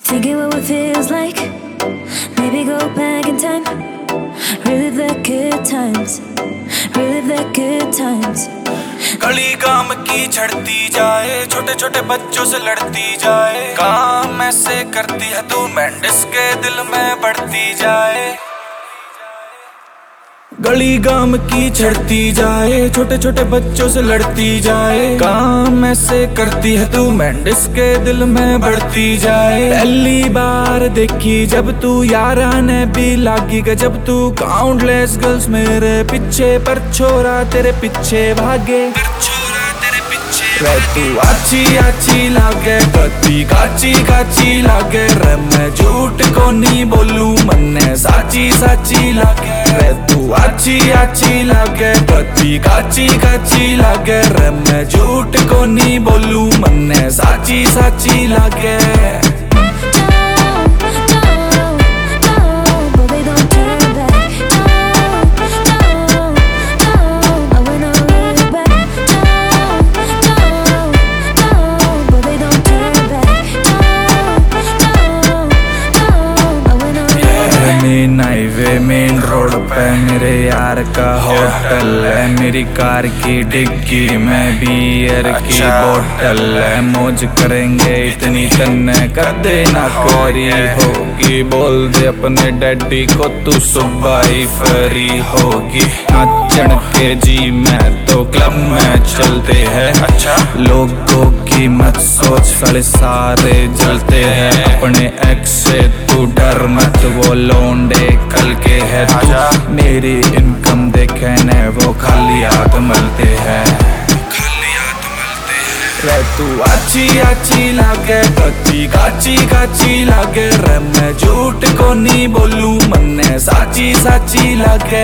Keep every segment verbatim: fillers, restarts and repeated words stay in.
Thinking what it feels like. Maybe go back in time. Relive the good times. Relive the good times. गली काम की छड़ती जाए, छोटे छोटे बच्चों से लड़ती जाए। काम ऐसे करती है तू, मेंडिस के दिल में बढ़ती जाए। गली गाम की छड़ती जाए, छोटे छोटे बच्चों से लड़ती जाए। काम ऐसे करती है तू, मेंडिस के दिल में बढ़ती जाए। पहली बार देखी जब तू यारा ने भी लागी जब तू काउंटलेस गर्ल्स मेरे पीछे, पर छोरा तेरे पीछे भागे। रे तू अच्छी अच्छी लागे, कती काची काची लागे। रे मैं झूठ को नहीं बोलू, मन्ने साची साची लागे। रे तू अच्छी अच्छी लागे, कती काची काची लागे। रे मैं झूठ को नहीं बोलू, मन्ने साची साची लागे। मेन हाईवे मेन रोड पे मेरे यार का होटल है। मेरी कार की डिग्गी में बियर की बोतल है। मौज करेंगे इतनी तन्ने कर देना कोरी होगी। बोल दे अपने डैडी को तू सुबह ही फ्री होगी। नाचन के जी में तो क्लब में चलते हैं। अच्छा लोगों की मत सोच, साले सारे जलते हैं। अपने एक्स से तू डर मत, वो लौंडे कल के है तू। मेरी इनकम देखे ने वो खाली हाथ मलते हैं, खाली हाथ मलते हैं। रे तू अच्छी अच्छी लागे, कच्ची काची काची लागे। रे मैं झूठ को नहीं बोलू, मन्ने साची साची लागे।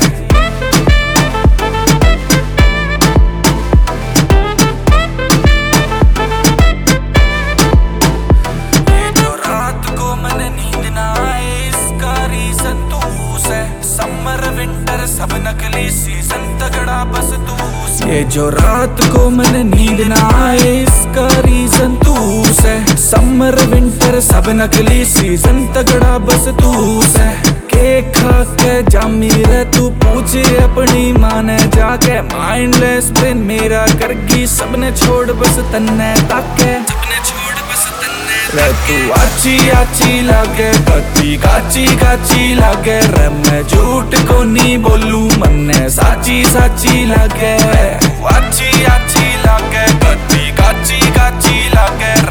समर विंटर सब नकली सीजन तगड़ा बस तू। ये जो रात को मैंने नींद ना आए इसका रीजन तू से। समर विंटर सब नकली सीजन तगड़ा बस तू से। केक खा के जामी रे तू, पूछे अपनी माँ ने जाके। माइंडलेस ब्रेन मेरा करगी, सबने छोड़ बस तन्ने ताके। रे तू अच्छी अच्छी लागे, कच्ची काची काची लागे। रे मैं झूठ को नहीं बोलू, मन्ने साची साची लागे। अच्छी अच्छी लागे, कच्ची काची काची लागे।